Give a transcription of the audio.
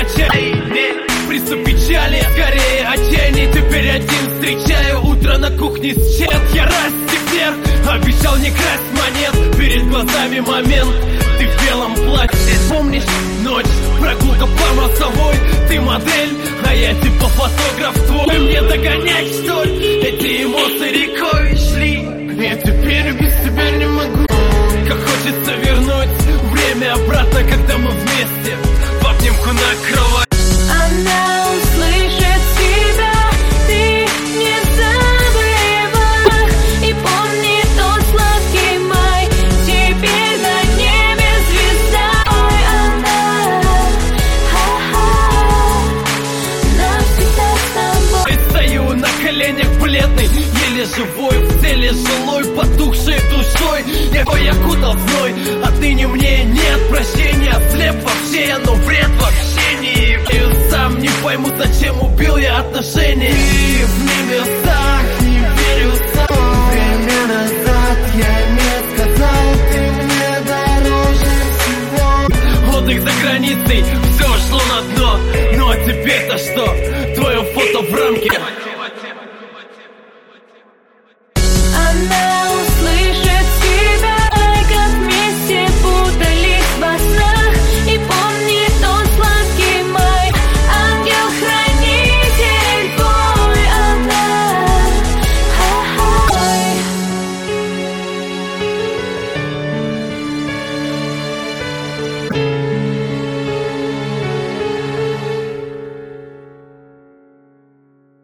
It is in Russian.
отчаяние, приступ печали, скорее отчаяние. Теперь один встречаю утро на кухне с чет. Я вверх, обещал не красть монет. Перед глазами момент, ты в белом платье. Помнишь ночь, прогулка по мостовой. Ты модель, а я типа фотограф твой. Мне догонять, что ли? Эти эмоции рекой шли. Я теперь без тебя не могу. Как хочется вернуть время обратно, когда мы вместе в обнимку на кровати. Она услышит тебя, ты не забывай. И помни тот сладкий май, теперь на небе звезда. Ой, она, навсегда с тобой. Стою на коленях бледный, еле живой, в теле жилой, потухшей душой. Я окутал зной, отныне мне нет прощения. Слеп вообще, но вред в общении. Я сам не пойму, зачем убил я отношения. И в небесах не верю сам. Время назад я не сказал, ты мне дороже всего. Отдых за границей, все шло на дно. Ну а теперь-то что? Твое фото в рамке.